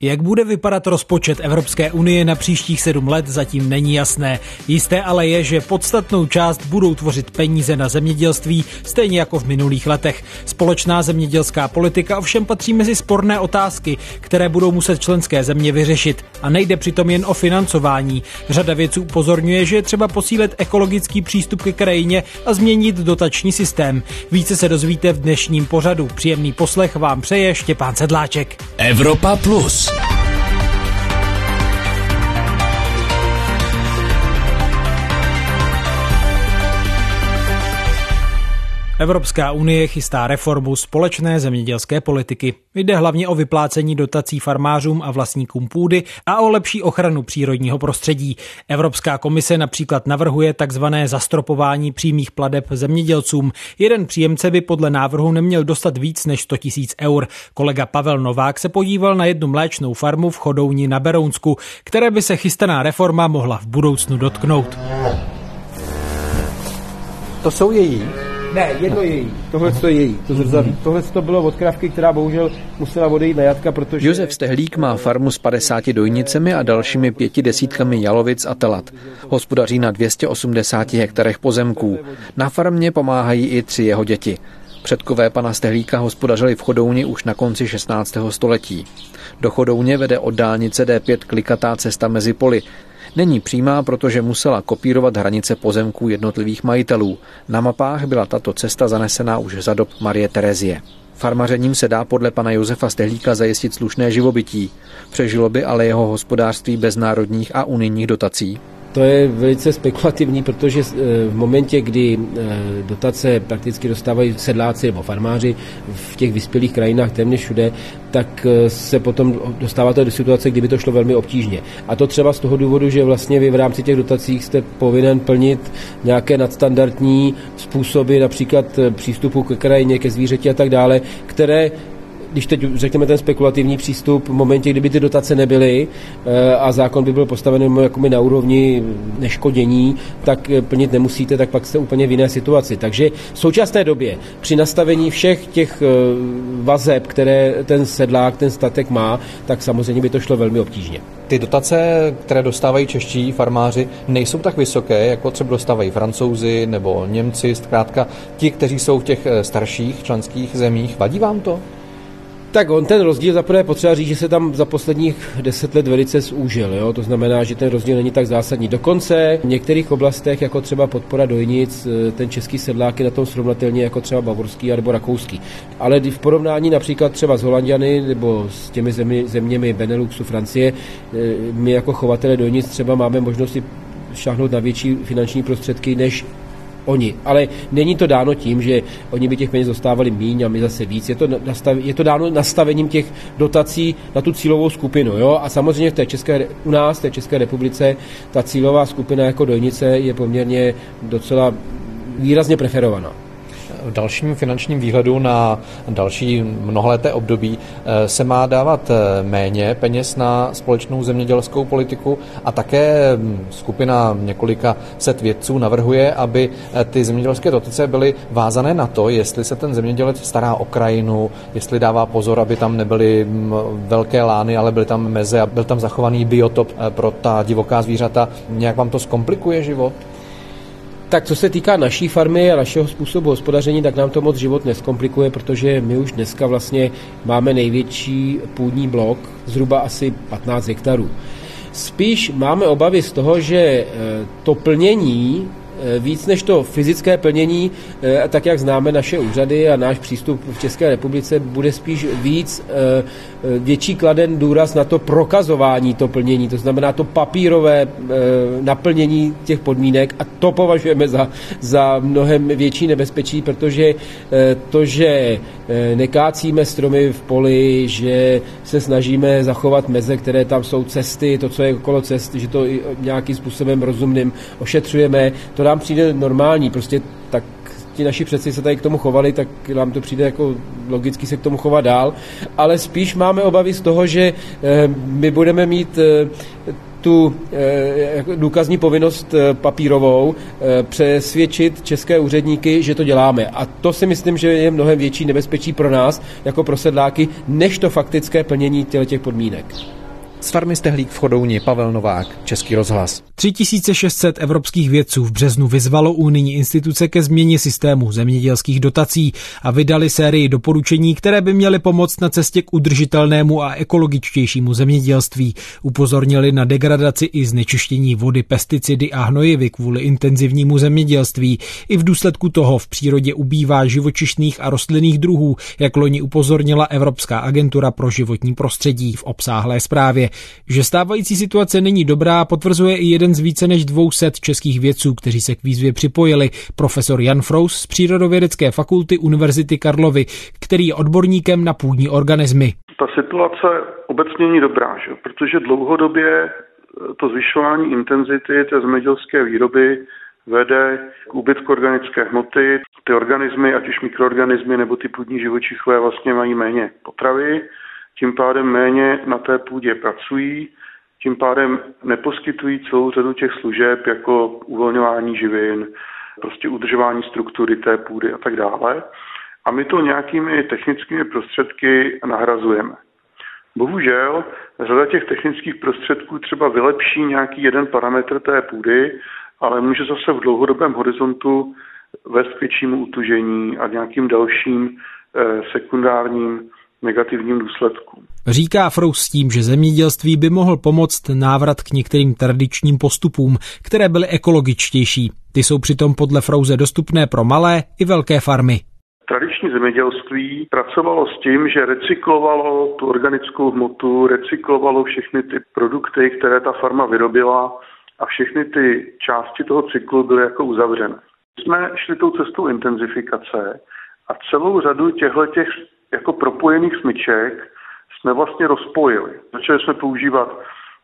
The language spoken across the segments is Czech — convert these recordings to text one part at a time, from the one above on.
Jak bude vypadat rozpočet Evropské unie na příštích 7 let, zatím není jasné. Jisté ale je, že podstatnou část budou tvořit peníze na zemědělství, stejně jako v minulých letech. Společná zemědělská politika ovšem patří mezi sporné otázky, které budou muset členské země vyřešit. A nejde přitom jen o financování. Řada vědců upozorňuje, že je třeba posílit ekologický přístup ke krajině a změnit dotační systém. Více se dozvíte v dnešním pořadu. Příjemný poslech vám přeje Štěpán Sedláček. Evropa Plus. Evropská unie chystá reformu společné zemědělské politiky. Jde hlavně o vyplácení dotací farmářům a vlastníkům půdy a o lepší ochranu přírodního prostředí. Evropská komise například navrhuje takzvané zastropování přímých plateb zemědělcům. Jeden příjemce by podle návrhu neměl dostat víc než 100 000 eur. Kolega Pavel Novák se podíval na jednu mléčnou farmu v Chodouni na Berounsku, které by se chystaná reforma mohla v budoucnu dotknout. To jsou její? Ne, jedno její. Tohle to je její, to zrzaví. Tohle to bylo od krávky, která bohužel musela odejít na jatka, protože... Josef Stehlík má farmu s 50 dojnicemi a dalšími 50 jalovic a telat. Hospodaří na 280 hektarech pozemků. Na farmě pomáhají i 3 jeho děti. Předkové pana Stehlíka hospodařili v Chodouni už na konci 16. století. Do Chodouně vede od dálnice D5 klikatá cesta mezi poli. Není přímá, protože musela kopírovat hranice pozemků jednotlivých majitelů. Na mapách byla tato cesta zanesená už za dob Marie Terezie. Farmařením se dá podle pana Josefa Stehlíka zajistit slušné živobytí. Přežilo by ale jeho hospodářství bez národních a unijních dotací. To je velice spekulativní, protože v momentě, kdy dotace prakticky dostávají sedláci nebo farmáři v těch vyspělých krajinách téměř všude, tak se potom dostáváte do situace, kdyby to šlo velmi obtížně. A to třeba z toho důvodu, že vlastně vy v rámci těch dotací jste povinen plnit nějaké nadstandardní způsoby, například přístupu ke krajině, ke zvířeti a tak dále, které, když teď řekneme ten spekulativní přístup, v momentě, kdyby ty dotace nebyly a zákon by byl postaven jakoby na úrovni neškodění, tak plnit nemusíte, tak pak jste úplně v jiné situaci. Takže v současné době při nastavení všech těch vazeb, které ten sedlák, ten statek má, tak samozřejmě by to šlo velmi obtížně. Ty dotace, které dostávají čeští farmáři, nejsou tak vysoké, jako třeba dostávají Francouzi nebo Němci, zkrátka ti, kteří jsou v těch starších členských zemích. Vadí vám to? Tak on ten rozdíl zaprvé potřeba říct, že se tam za posledních 10 let velice zúžil. Jo? To znamená, že ten rozdíl není tak zásadní. Dokonce v některých oblastech, jako třeba podpora dojnic, ten český sedlák je na tom srovnatelně jako třeba bavorský nebo rakouský. Ale v porovnání například třeba s Holanďany nebo s těmi zeměmi Beneluxu, Francie, my jako chovatele dojnic třeba máme možnost si šáhnout na větší finanční prostředky než oni. Ale není to dáno tím, že oni by těch peněz dostávali míň a my zase víc. Je to dáno nastavením těch dotací na tu cílovou skupinu. Jo? A samozřejmě u nás, v té České republice, ta cílová skupina jako dojnice je poměrně docela výrazně preferovaná. V dalším finančním výhledu na další mnohaleté období se má dávat méně peněz na společnou zemědělskou politiku a také skupina několika set vědců navrhuje, aby ty zemědělské dotace byly vázané na to, jestli se ten zemědělec stará o krajinu, jestli dává pozor, aby tam nebyly velké lány, ale byly tam meze a byl tam zachovaný biotop pro ta divoká zvířata. Nějak vám to zkomplikuje život? Tak co se týká naší farmy a našeho způsobu hospodaření, tak nám to moc život neskomplikuje, protože my už dneska vlastně máme největší půdní blok, zhruba asi 15 hektarů. Spíš máme obavy z toho, že to plnění, víc než to fyzické plnění, tak jak známe naše úřady a náš přístup v České republice, bude spíš větší kladen důraz na to prokazování to plnění, to znamená to papírové naplnění těch podmínek a to považujeme za mnohem větší nebezpečí, protože to, že nekácíme stromy v poli, že se snažíme zachovat meze, které tam jsou, cesty, to, co je okolo cest, že to nějakým způsobem rozumným ošetřujeme, to nám přijde normální, prostě tak ti naši předci se tady k tomu chovali, tak nám to přijde jako logicky se k tomu chovat dál, ale spíš máme obavy z toho, že my budeme mít tu důkazní povinnost papírovou, přesvědčit české úředníky, že to děláme. A to si myslím, že je mnohem větší nebezpečí pro nás, jako pro sedláky, než to faktické plnění těch podmínek. Z farmy Stehlík v Chodouni Pavel Novák, Český rozhlas. 3600 evropských vědců v březnu vyzvalo unijní instituce ke změně systému zemědělských dotací a vydali sérii doporučení, které by měly pomoct na cestě k udržitelnému a ekologičtějšímu zemědělství. Upozornili na degradaci i znečištění vody, pesticidy a hnojivy kvůli intenzivnímu zemědělství. I v důsledku toho v přírodě ubývá živočišných a rostlinných druhů, jak loni upozornila Evropská agentura pro životní prostředí v obsáhlé zprávě. Že stávající situace není dobrá, potvrzuje i jeden z více než 200 českých vědců, kteří se k výzvě připojili, profesor Jan Frous z Přírodovědecké fakulty Univerzity Karlovy, který je odborníkem na půdní organismy. Ta situace obecně není dobrá, že? Protože dlouhodobě to zvyšování intenzity té zemědělské výroby vede k úbytku organické hmoty. Ty organismy, ať už mikroorganismy nebo ty půdní živočichové, vlastně mají méně potravy, tím pádem méně na té půdě pracují, tím pádem neposkytují celou řadu těch služeb jako uvolňování živin, prostě udržování struktury té půdy a tak dále. A my to nějakými technickými prostředky nahrazujeme. Bohužel řada těch technických prostředků třeba vylepší nějaký jeden parametr té půdy, ale může zase v dlouhodobém horizontu vést k většímu utužení a nějakým dalším sekundárním negativním důsledkům. Říká Frous s tím, že zemědělství by mohl pomoct návrat k některým tradičním postupům, které byly ekologičtější. Ty jsou přitom podle Frouse dostupné pro malé i velké farmy. Tradiční zemědělství pracovalo s tím, že recyklovalo tu organickou hmotu, recyklovalo všechny ty produkty, které ta farma vyrobila a všechny ty části toho cyklu byly jako uzavřené. Jsme šli tou cestou intenzifikace a celou řadu těchto jako propojených smyček jsme vlastně rozpojili. Začali jsme používat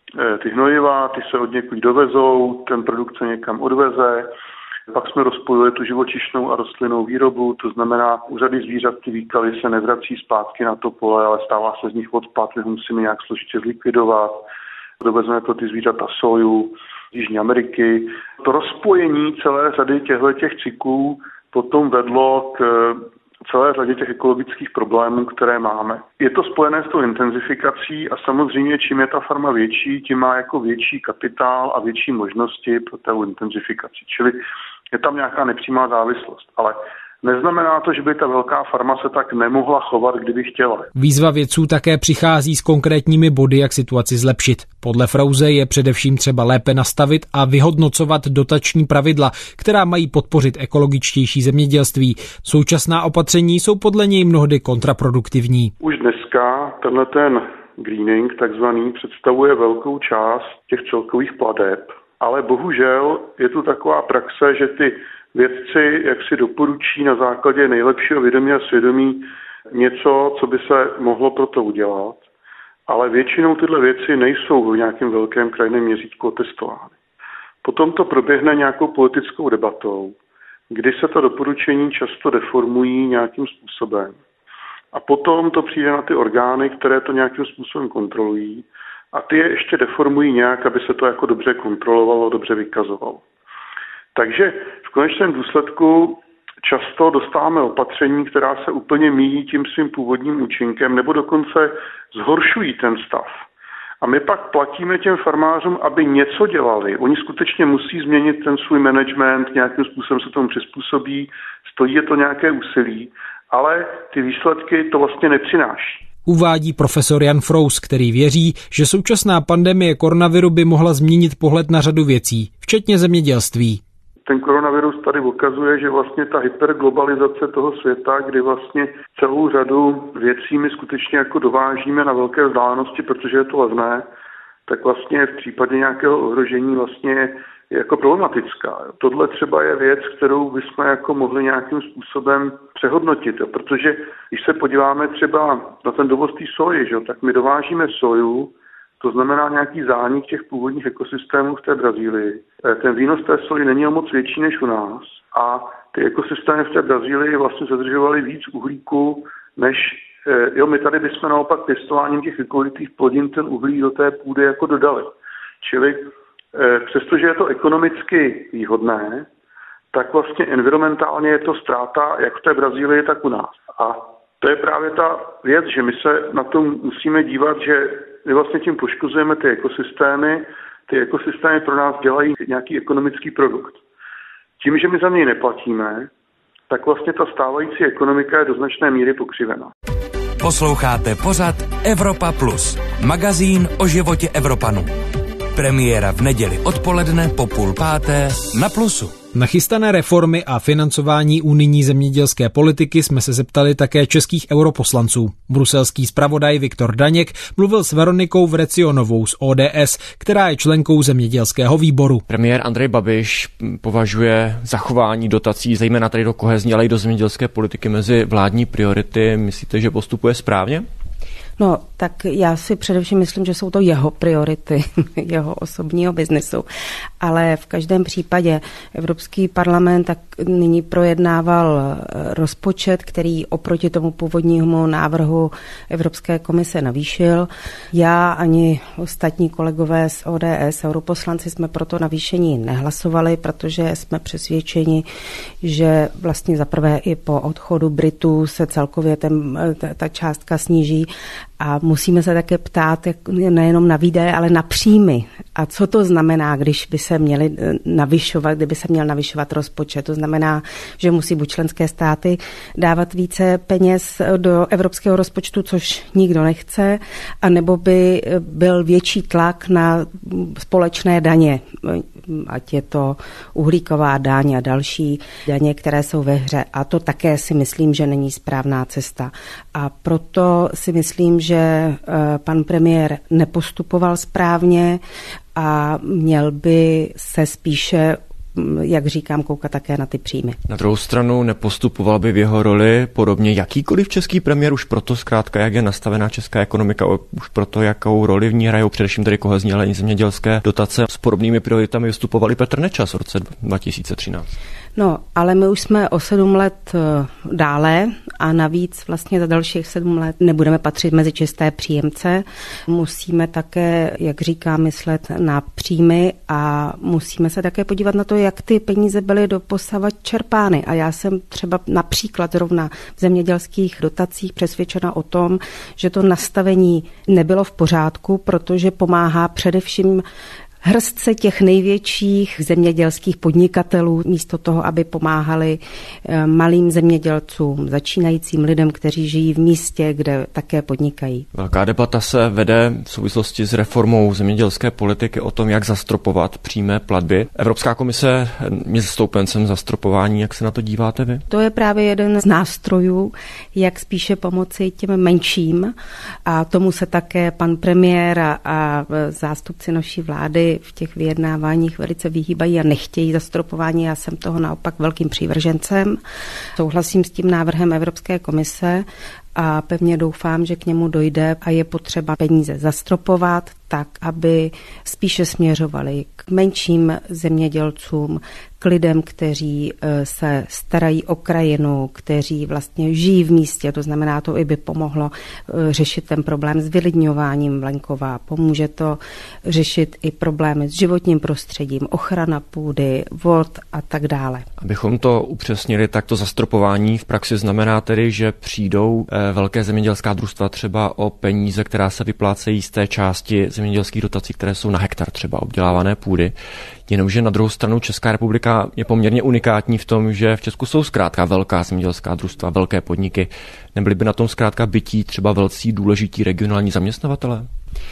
ty hnojiva, ty se od někud dovezou, ten produkt se někam odveze, pak jsme rozpojili tu živočišnou a rostlinnou výrobu, to znamená, u řady zvířat ty výkaly se nevrací zpátky na to pole, ale stává se z nich odpad, my ho musíme nějak složitě zlikvidovat. Dovezeme to ty zvířata soju z Jižní Ameriky. To rozpojení celé řady těch cyklů potom vedlo k celé řadě těch ekologických problémů, které máme. Je to spojené s tou intenzifikací a samozřejmě čím je ta farma větší, tím má jako větší kapitál a větší možnosti pro tu intenzifikaci. Čili je tam nějaká nepřímá závislost, ale neznamená to, že by ta velká farma se tak nemohla chovat, kdyby chtěla. Výzva vědců také přichází s konkrétními body, jak situaci zlepšit. Podle Frause je především třeba lépe nastavit a vyhodnocovat dotační pravidla, která mají podpořit ekologičtější zemědělství. Současná opatření jsou podle něj mnohdy kontraproduktivní. Už dneska ten greening takzvaný představuje velkou část těch celkových plateb, ale bohužel je tu taková praxe, že ty vědci jak si doporučí na základě nejlepšího vědomí a svědomí něco, co by se mohlo pro to udělat, ale většinou tyhle věci nejsou v nějakém velkém krajinném měřítku otestovány. Potom to proběhne nějakou politickou debatou, kdy se ta doporučení často deformují nějakým způsobem. A potom to přijde na ty orgány, které to nějakým způsobem kontrolují a ty je ještě deformují nějak, aby se to jako dobře kontrolovalo, dobře vykazovalo. Takže v konečném důsledku často dostáváme opatření, která se úplně míjí tím svým původním účinkem nebo dokonce zhoršují ten stav. A my pak platíme těm farmářům, aby něco dělali. Oni skutečně musí změnit ten svůj management, nějakým způsobem se tomu přizpůsobí, stojí je to nějaké úsilí, ale ty výsledky to vlastně nepřináší. Uvádí profesor Jan Frous, který věří, že současná pandemie koronaviru by mohla změnit pohled na řadu věcí, včetně zemědělství. Ten koronavirus tady ukazuje, že vlastně ta hyperglobalizace toho světa, kdy vlastně celou řadu věcí my skutečně jako dovážíme na velké vzdálenosti, protože je to levné, tak vlastně v případě nějakého ohrožení vlastně je jako problematická. Tohle třeba je věc, kterou bychom jako mohli nějakým způsobem přehodnotit, protože když se podíváme třeba na ten dovoz té soji, že, tak my dovážíme soju, to znamená nějaký zánik těch původních ekosystémů v té Brazílii. Ten výnos té soji není o moc větší než u nás a ty ekosystémy v té Brazílii vlastně zadržovaly víc uhlíku, než my tady bychom naopak pěstováním těch ekologických plodin ten uhlík do té půdy jako dodali. Čili přestože je to ekonomicky výhodné, tak vlastně environmentálně je to ztráta jak v té Brazílii, tak u nás. A to je právě ta věc, že my se na to musíme dívat, že my vlastně tím poškozujeme ty ekosystémy. Ty ekosystémy pro nás dělají nějaký ekonomický produkt. Tím, že my za něj neplatíme, tak vlastně ta stávající ekonomika je do značné míry pokřivená. Posloucháte pořad Evropa Plus, magazín o životě Evropanů. Premiéra v neděli odpoledne po 4:30 na Plusu. Na chystané reformy a financování unijní zemědělské politiky jsme se zeptali také českých europoslanců. Bruselský zpravodaj Viktor Daněk mluvil s Veronikou Vrecionovou z ODS, která je členkou zemědělského výboru. Premiér Andrej Babiš považuje zachování dotací, zejména tady do kohezní, ale i do zemědělské politiky mezi vládní priority. Myslíte, že postupuje správně? No, tak já si především myslím, že jsou to jeho priority, jeho osobního biznesu. Ale v každém případě Evropský parlament tak nyní projednával rozpočet, který oproti tomu původnímu návrhu Evropské komise navýšil. Já ani ostatní kolegové z ODS, europoslanci, jsme pro to navýšení nehlasovali, protože jsme přesvědčeni, že vlastně zaprvé i po odchodu Britů se celkově ta částka sníží. A musíme se také ptát nejenom na výdaje, ale na příjmy. A co to znamená, když by se měly navyšovat, kdyby se měl navyšovat rozpočet? To znamená, že musí buď členské státy dávat více peněz do evropského rozpočtu, což nikdo nechce, anebo by byl větší tlak na společné daně, ať je to uhlíková daň a další daně, které jsou ve hře. A to také si myslím, že není správná cesta. A proto si myslím, že pan premiér nepostupoval správně a měl by se spíše, jak říkám, koukat také na ty příjmy. Na druhou stranu nepostupoval by v jeho roli podobně jakýkoliv český premiér, už proto zkrátka, jak je nastavená česká ekonomika, už proto, jakou roli v ní hrajou především tedy kohezní, ale i zemědělské dotace. S podobnými prioritami vystupovali Petr Nečas v roce 2013. No, ale my už jsme o 7 let dále a navíc vlastně za dalších 7 let nebudeme patřit mezi čisté příjemce. Musíme také, jak říkám, myslet na příjmy a musíme se také podívat na to, jak ty peníze byly doposavad čerpány. A já jsem třeba například zrovna v zemědělských dotacích přesvědčena o tom, že to nastavení nebylo v pořádku, protože pomáhá především hrstce těch největších zemědělských podnikatelů, místo toho, aby pomáhali malým zemědělcům, začínajícím lidem, kteří žijí v místě, kde také podnikají. Velká debata se vede v souvislosti s reformou zemědělské politiky o tom, jak zastropovat přímé platby. Evropská komise je stoupencem zastropování. Jak se na to díváte vy? To je právě jeden z nástrojů, jak spíše pomoci těm menším, a tomu se také pan premiér a zástupci naší vlády v těch vyjednáváních velice vyhýbají a nechtějí zastropování. Já jsem toho naopak velkým přívržencem. Souhlasím s tím návrhem Evropské komise a pevně doufám, že k němu dojde a je potřeba peníze zastropovat tak, aby spíše směřovali k menším zemědělcům, k lidem, kteří se starají o krajinu, kteří vlastně žijí v místě, to znamená, to i by pomohlo řešit ten problém s vylidňováním venkova, pomůže to řešit i problémy s životním prostředím, ochrana půdy, vod a tak dále. Abychom to upřesnili, tak to zastropování v praxi znamená tedy, že přijdou velké zemědělská družstva třeba o peníze, která se vyplácejí z té části zemědělských dotací, které jsou na hektar třeba obdělávané půdy. Jenomže na druhou stranu Česká republika je poměrně unikátní v tom, že v Česku jsou zkrátka velká zemědělská družstva, velké podniky. Nebyly by na tom zkrátka bytí třeba velcí důležití regionální zaměstnavatelé?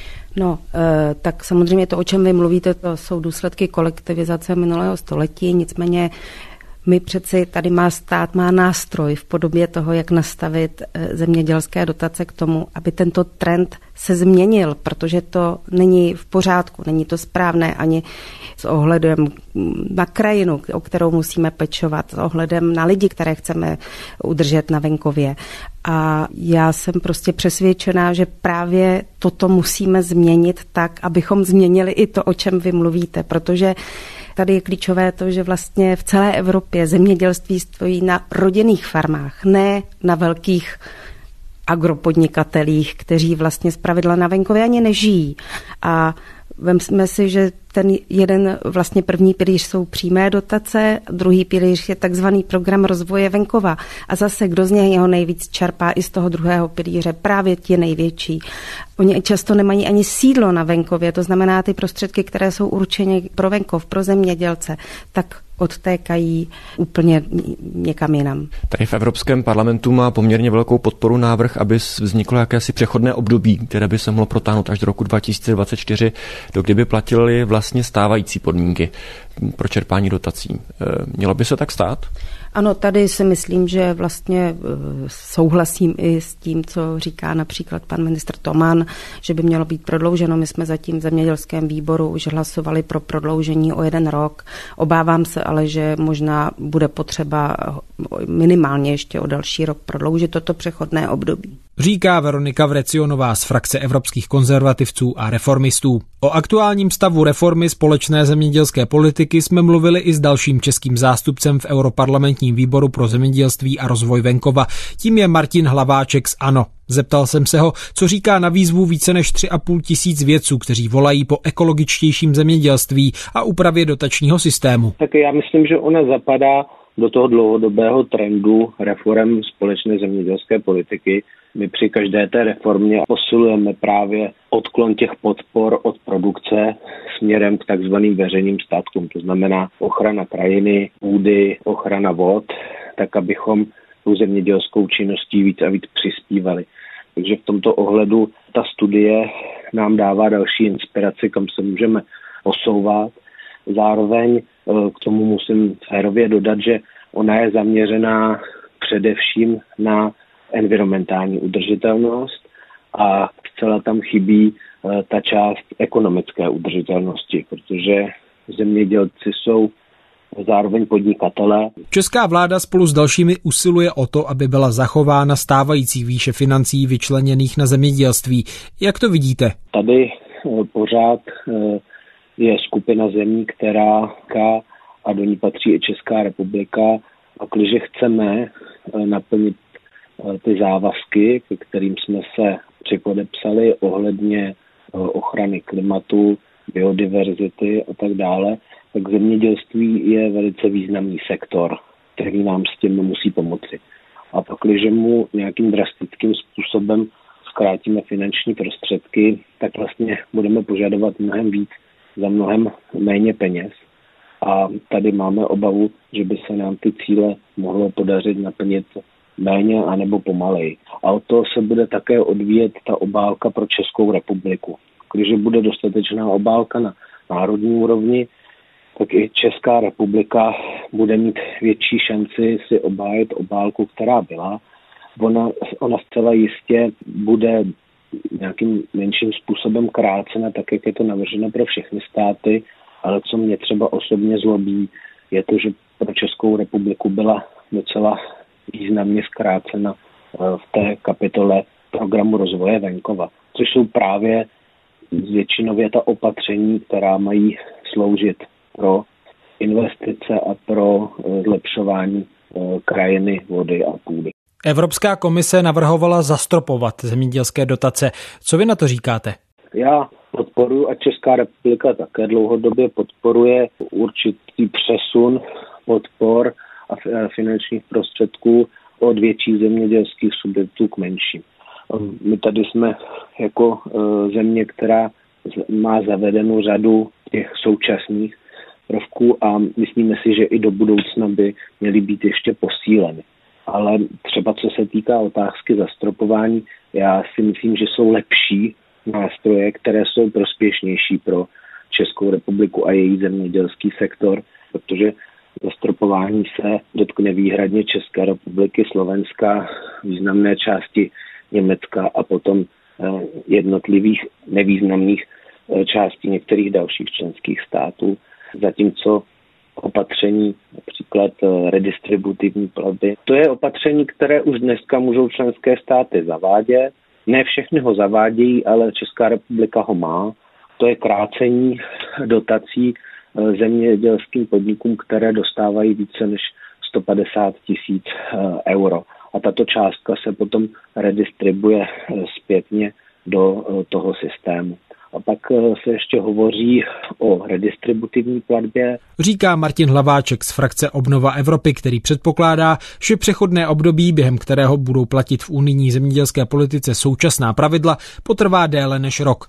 No, tak samozřejmě to, o čem vy mluvíte, to jsou důsledky kolektivizace minulého století, nicméně my přeci tady stát má nástroj v podobě toho, jak nastavit zemědělské dotace k tomu, aby tento trend se změnil, protože to není v pořádku, není to správné ani s ohledem na krajinu, o kterou musíme pečovat, s ohledem na lidi, které chceme udržet na venkově. A já jsem prostě přesvědčená, že právě toto musíme změnit tak, abychom změnili i to, o čem vy mluvíte, protože tady je klíčové to, že vlastně v celé Evropě zemědělství stojí na rodinných farmách, ne na velkých agropodnikatelích, kteří vlastně zpravidla na venkově ani nežijí. A Vemme si, že ten jeden vlastně první pilíř jsou přímé dotace, druhý pilíř je takzvaný program rozvoje venkova. A zase, kdo z něho nejvíc čerpá i z toho druhého pilíře, právě ti největší. Oni často nemají ani sídlo na venkově, to znamená ty prostředky, které jsou určeny pro venkov, pro zemědělce, tak odtékají úplně někam jinam. Tady v Evropském parlamentu má poměrně velkou podporu návrh, aby vzniklo jakési přechodné období, které by se mohlo protáhnout až do roku 2024, do kdy by platily vlastně stávající podmínky pro čerpání dotací. Mělo by se tak stát? Ano, tady si myslím, že vlastně souhlasím i s tím, co říká například pan ministr Toman, že by mělo být prodlouženo. My jsme zatím v zemědělském výboru už hlasovali pro prodloužení o 1 rok. Obávám se ale, že možná bude potřeba minimálně ještě o další rok prodloužit toto přechodné období. Říká Veronika Vrecionová z frakce evropských konzervativců a reformistů. O aktuálním stavu reformy společné zemědělské politiky jsme mluvili i s dalším českým zástupcem v Europarlamentním výboru pro zemědělství a rozvoj venkova. Tím je Martin Hlaváček z ANO. Zeptal jsem se ho, co říká na výzvu více než 3,5 tisíc vědců, kteří volají po ekologičtějším zemědělství a úpravě dotačního systému. Tak já myslím, že ona zapadá do toho dlouhodobého trendu reforem společné zemědělské politiky. My při každé té reformě posilujeme právě odklon těch podpor od produkce směrem k takzvaným veřejným statkům. To znamená ochrana krajiny, půdy, ochrana vod, tak abychom tou zemědělskou činností víc a víc přispívali. Takže v tomto ohledu ta studie nám dává další inspiraci, kam se můžeme posouvat. Zároveň k tomu musím férově dodat, že ona je zaměřená především na environmentální udržitelnost a zcela tam chybí ta část ekonomické udržitelnosti, protože zemědělci jsou zároveň podnikatelé. Česká vláda spolu s dalšími usiluje o to, aby byla zachována stávající výše financí vyčleněných na zemědělství. Jak to vidíte? Tady pořád je skupina zemí, která a do ní patří i Česká republika. A když chceme naplnit ty závazky, ke kterým jsme se připodepsali ohledně ochrany klimatu, biodiverzity a tak dále, tak zemědělství je velice významný sektor, který nám s tím musí pomoci. A pak, když mu nějakým drastickým způsobem zkrátíme finanční prostředky, tak vlastně budeme požadovat mnohem víc za mnohem méně peněz. A tady máme obavu, že by se nám ty cíle mohlo podařit naplnit méně anebo pomaleji. A od toho se bude také odvíjet ta obálka pro Českou republiku. Když bude dostatečná obálka na národní úrovni, tak i Česká republika bude mít větší šanci si obhájit obálku, která byla. Ona zcela jistě bude nějakým menším způsobem krácena, tak jak je to navrženo pro všechny státy, ale co mě třeba osobně zlobí, je to, že pro Českou republiku byla docela významně zkrácena v té kapitole programu rozvoje venkova, což jsou právě většinově ta opatření, která mají sloužit pro investice a pro zlepšování krajiny, vody a půdy. Evropská komise navrhovala zastropovat zemědělské dotace. Co vy na to říkáte? Já podporuji a Česká republika také dlouhodobě podporuje určitý přesun podpor a finančních prostředků od větších zemědělských subjektů k menším. My tady jsme jako země, která má zavedenou řadu těch současných prvků a myslíme si, že i do budoucna by měly být ještě posíleny. Ale třeba co se týká otázky zastropování, já si myslím, že jsou lepší nástroje, které jsou prospěšnější pro Českou republiku a její zemědělský sektor, protože zastropování se dotkne výhradně České republiky, Slovenska, významné části Německa a potom jednotlivých nevýznamných částí některých dalších členských států. Zatímco opatření, například redistributivní platby, to je opatření, které už dneska můžou členské státy zavádět. Ne všechny ho zavádějí, ale Česká republika ho má. To je krácení dotací zemědělským podnikům, které dostávají více než 150 000 euro. A tato částka se potom redistribuje zpětně do toho systému. A pak se ještě hovoří o redistributivní platbě. Říká Martin Hlaváček z frakce Obnova Evropy, který předpokládá, že přechodné období, během kterého budou platit v unijní zemědělské politice současná pravidla, potrvá déle než rok.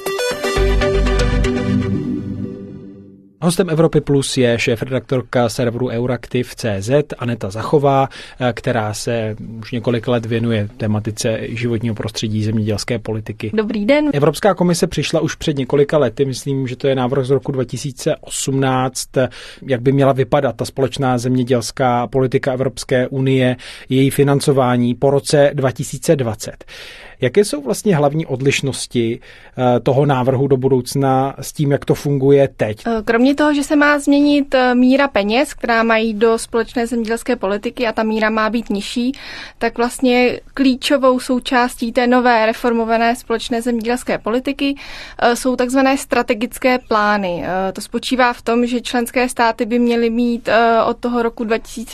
Hostem Evropy Plus je šéfredaktorka serveru Euraktiv.cz Aneta Zachová, která se už několik let věnuje tematice životního prostředí, zemědělské politiky. Dobrý den. Evropská komise přišla už před několika lety, myslím, že to je návrh z roku 2018, jak by měla vypadat ta společná zemědělská politika Evropské unie, její financování po roce 2020. Jaké jsou vlastně hlavní odlišnosti toho návrhu do budoucna s tím, jak to funguje teď? Kromě toho, že se má změnit míra peněz, která mají do společné zemědělské politiky a ta míra má být nižší, tak vlastně klíčovou součástí té nové reformované společné zemědělské politiky jsou takzvané strategické plány. To spočívá v tom, že členské státy by měly mít od toho roku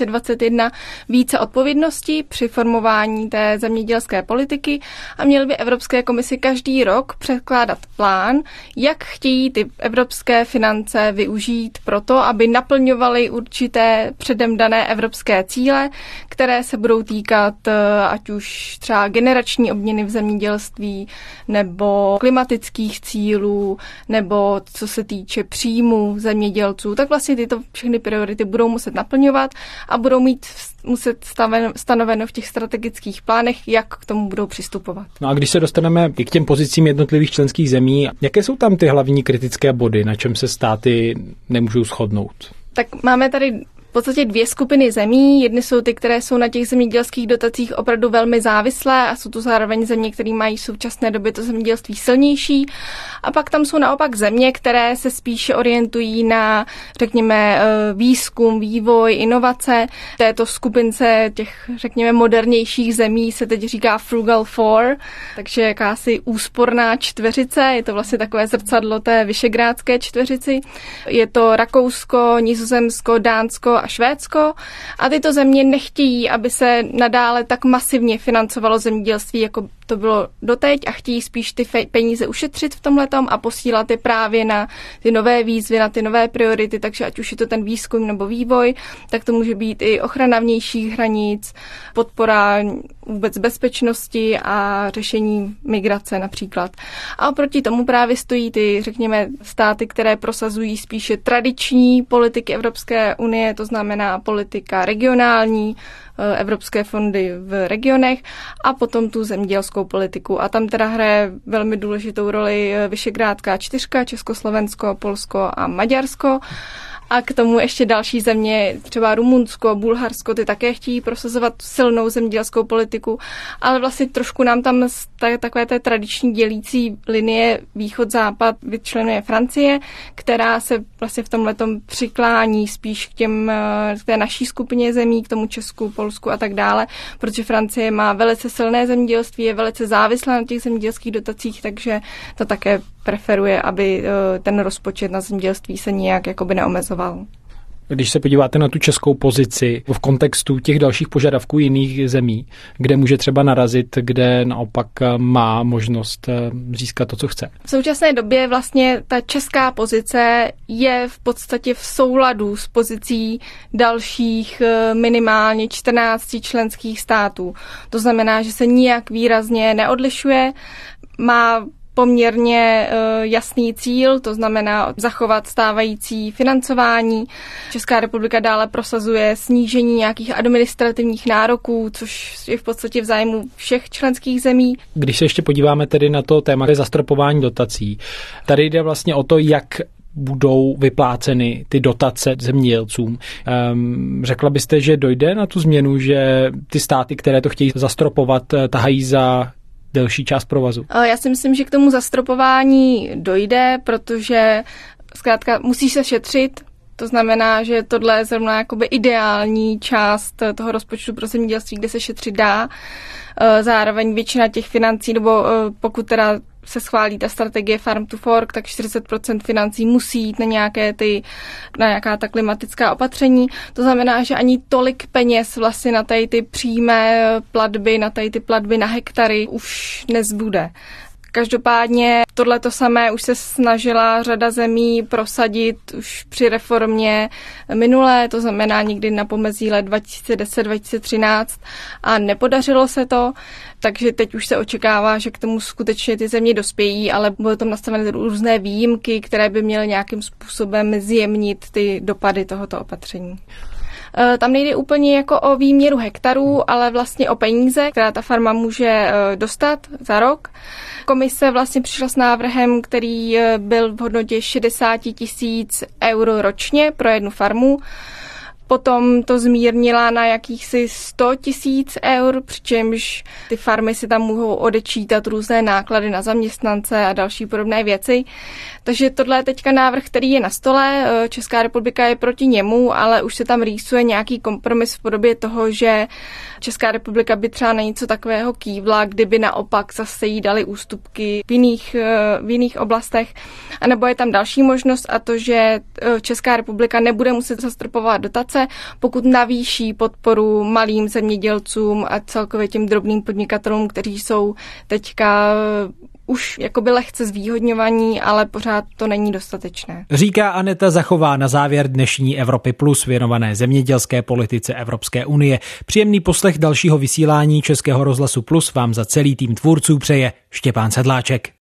2021 více odpovědnosti při formování té zemědělské politiky a měly by Evropské komisi každý rok předkládat plán, jak chtějí ty evropské finance využít pro to, aby naplňovaly určité předem dané evropské cíle, které se budou týkat ať už třeba generační obměny v zemědělství, nebo klimatických cílů, nebo co se týče příjmů zemědělců, tak vlastně tyto všechny priority budou muset naplňovat a budou muset stanoveno v těch strategických plánech, jak k tomu budou přistupovat. No a když se dostaneme k těm pozicím jednotlivých členských zemí, jaké jsou tam ty hlavní kritické body, na čem se státy nemůžou shodnout? Tak máme tady v podstatě dvě skupiny zemí. Jedny jsou ty, které jsou na těch zemědělských dotacích opravdu velmi závislé a jsou to zároveň země, které mají v současné době to zemědělství silnější. A pak tam jsou naopak země, které se spíše orientují na, řekněme, výzkum, vývoj, inovace. Této skupince těch, řekněme, modernějších zemí se teď říká Frugal Four, takže jakási úsporná čtveřice. Je to vlastně takové zrcadlo té visegrádské čtveřici. Je to Rakousko, Nizozemsko, Dánsko a Švédsko a tyto země nechtějí, aby se nadále tak masivně financovalo zemědělství, jako to bylo doteď a chtějí spíš ty peníze ušetřit v tomhletom a posílat je právě na ty nové výzvy, na ty nové priority, takže ať už je to ten výzkum nebo vývoj, tak to může být i ochrana vnějších hranic, podpora vůbec bezpečnosti a řešení migrace například. A oproti tomu právě stojí ty, řekněme, státy, které prosazují spíše tradiční politiky Evropské unie, to znamená politika regionální, evropské fondy v regionech a potom tu zemědělskou politiku. A tam teda hraje velmi důležitou roli Visegrádská čtyřka, Československo, Polsko a Maďarsko. A k tomu ještě další země, třeba Rumunsko, Bulharsko, ty také chtějí prosazovat silnou zemědělskou politiku, ale vlastně trošku nám tam takové té tradiční dělící linie východ-západ vyčlenuje Francie, která se vlastně v tomhletom přiklání spíš k té naší skupině zemí, k tomu Česku, Polsku a tak dále, protože Francie má velice silné zemědělství, je velice závislá na těch zemědělských dotacích, takže to také preferuje, aby ten rozpočet na zemědělství se nijak jakoby neomezoval. Když se podíváte na tu českou pozici v kontextu těch dalších požadavků jiných zemí, kde může třeba narazit, kde naopak má možnost získat to, co chce. V současné době vlastně ta česká pozice je v podstatě v souladu s pozicí dalších minimálně 14 členských států. To znamená, že se nijak výrazně neodlišuje, má poměrně jasný cíl, to znamená zachovat stávající financování. Česká republika dále prosazuje snížení nějakých administrativních nároků, což je v podstatě v zájmu všech členských zemí. Když se ještě podíváme tedy na to téma zastropování dotací, tady jde vlastně o to, jak budou vypláceny ty dotace zemědělcům. Řekla byste, že dojde na tu změnu, že ty státy, které to chtějí zastropovat, tahají za delší část provazu? Já si myslím, že k tomu zastropování dojde, protože zkrátka musí se šetřit. To znamená, že tohle je zrovna jakoby ideální část toho rozpočtu pro zemědělství, kde se šetřit dá. Zároveň většina těch financí, nebo pokud teda se schválí ta strategie Farm to Fork, tak 40% financí musí jít na nějaká ta klimatická opatření. To znamená, že ani tolik peněz vlastně na ty přímé platby, na ty platby na hektary už nezbude. Každopádně tohleto samé už se snažila řada zemí prosadit už při reformě minulé, to znamená někdy na pomezí let 2010-2013 a nepodařilo se to, takže teď už se očekává, že k tomu skutečně ty země dospějí, ale budou tam nastaveny různé výjimky, které by měly nějakým způsobem zjemnit ty dopady tohoto opatření. Tam nejde úplně jako o výměru hektarů, ale vlastně o peníze, která ta farma může dostat za rok. Komise vlastně přišla s návrhem, který byl v hodnotě 60 000 eur ročně pro jednu farmu. Potom to zmírnila na jakýchsi 100 000 eur, přičemž ty farmy si tam mohou odečítat různé náklady na zaměstnance a další podobné věci. Takže tohle je teďka návrh, který je na stole. Česká republika je proti němu, ale už se tam rýsuje nějaký kompromis v podobě toho, že Česká republika by třeba na něco takového kývla, kdyby naopak zase jí dali ústupky v jiných oblastech. A nebo je tam další možnost a to, že Česká republika nebude muset zastropovat dotace, pokud navýší podporu malým zemědělcům a celkově těm drobným podnikatelům, kteří jsou teďka už jakoby lehce zvýhodňovaní, ale pořád to není dostatečné. Říká Aneta Zachová na závěr dnešní Evropy Plus věnované zemědělské politice Evropské unie. Příjemný poslech dalšího vysílání Českého rozhlasu Plus vám za celý tým tvůrců přeje Štěpán Sedláček.